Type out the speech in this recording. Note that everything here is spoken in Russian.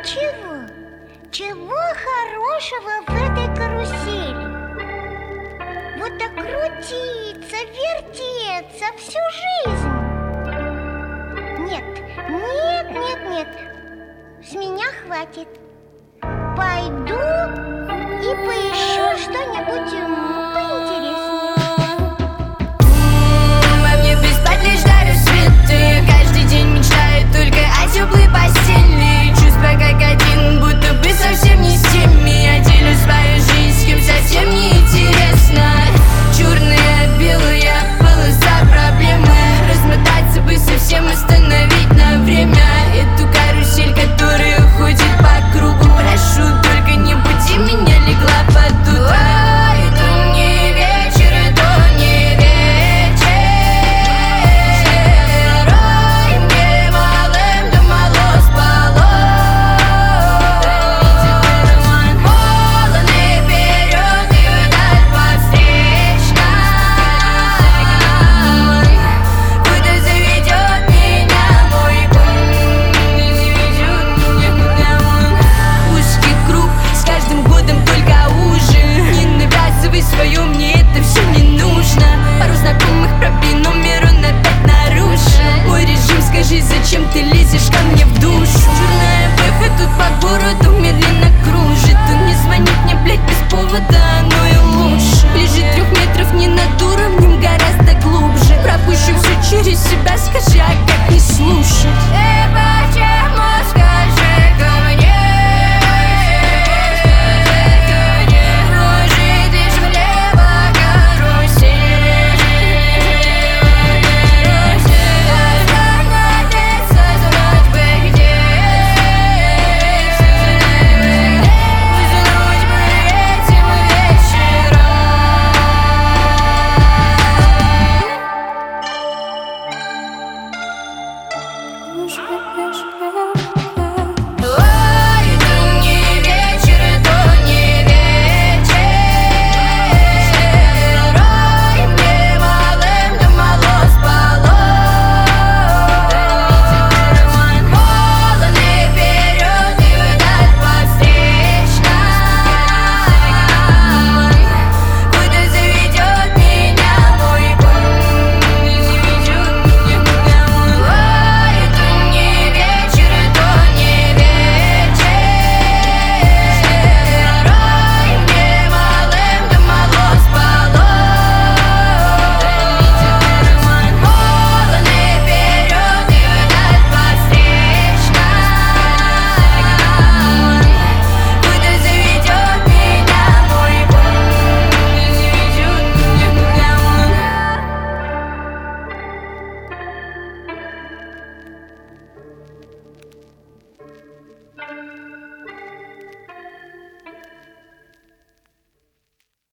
чего? Чего хорошего в этой карусели? Вот так крутиться, вертеться всю жизнь. Нет, нет, нет, нет. С меня хватит. Пойду и поищу что-нибудь поинтереснее. Во мне спать лишь до рассвета. Я каждый день мечтаю только о теплой постели. Чувства как один, будто бы совсем не с теми. Я делю свою жизнь с кем совсем не интересно. Черная, белая полоса проблемы. Размотаться бы совсем, остановить на время эту карусель, которая ходит по кругу. Прошу, только не буди меня, легла под утро. Это не вечер, это не вечер. Ой, мне малым да мало спалось. Полон и вперед, и вдаль подстречной. Куда заведет меня мой путь? Узкий круг, с каждым годом только уже. Не навязывай свое, мне это все не нужно. Пару знакомых пробей, номер он опять нарушил. Мой режим, скажи, зачем ты лезешь ко мне в душу? Черная бэха тут по городу медленно кружит. Он не звонит мне, блять, без повода, оно и лучше. Ближе 3 метров не над уровнем, гораздо глубже. Пропущу все через себя, скажи, а как не слушать? Почему, скажи-ка мне? Кружит лишь влево карусель. Остановиться, знать бы где. Уснуть бы этим вечером. Ой, это не вечер, это не вечер. Ой, мне малым да мало спалось. Полон и вперед, и вдаль подстречной. Куда заведет меня мой путь? Ой, это не вечер, это не вечер. Ой, мне малым да мало спалось. Полон и вперед, и вдаль подстречной. Куда заведет меня мой путь?